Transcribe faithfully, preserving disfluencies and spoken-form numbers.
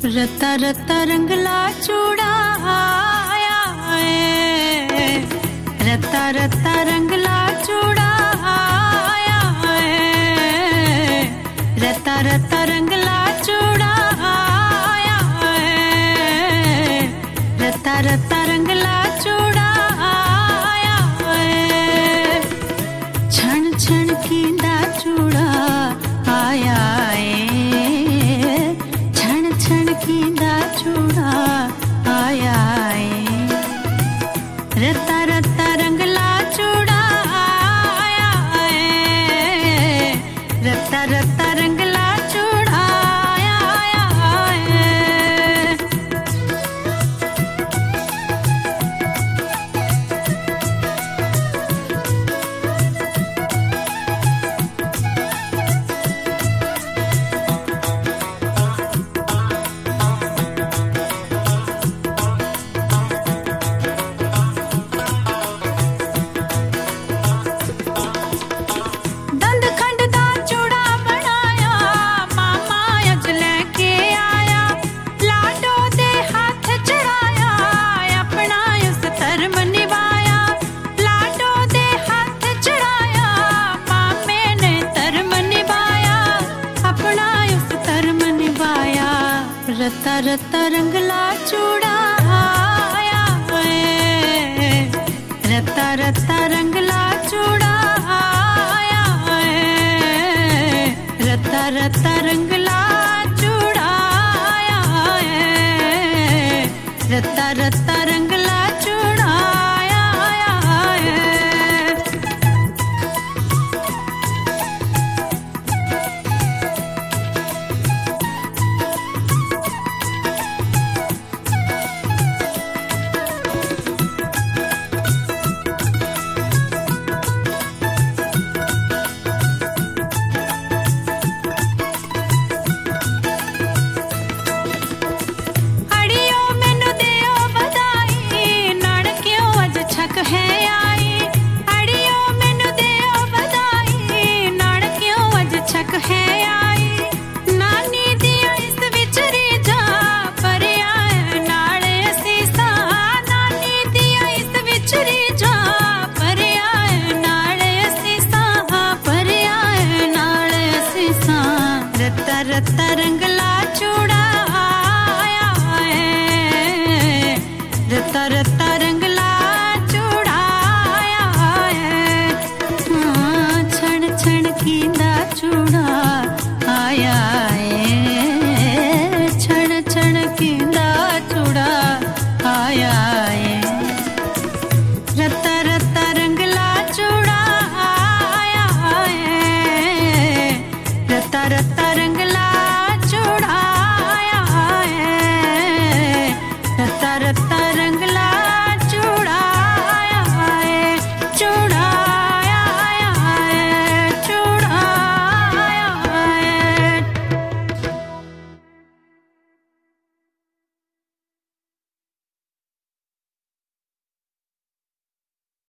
रता रता रंगला चूड़ा आया है, रता रता रंगला चूड़ा आया है, रता रता रंगला चूड़ा आया है, रता रता रंगला चूड़ा आया है, छण छण कींदा चूड़ा आया है, छण छण कींदा चूड़ा आया है, रता रता रंगला चूड़ा आया है, रता रता रंगला चूड़ा आया है। रता रता रंगला चूड़ा आया है, रता रता रंगला चूड़ा आया है, रता रता रंगला चूड़ा आया है, रता रता रंगला चूड़ा आया है। रता रता रंग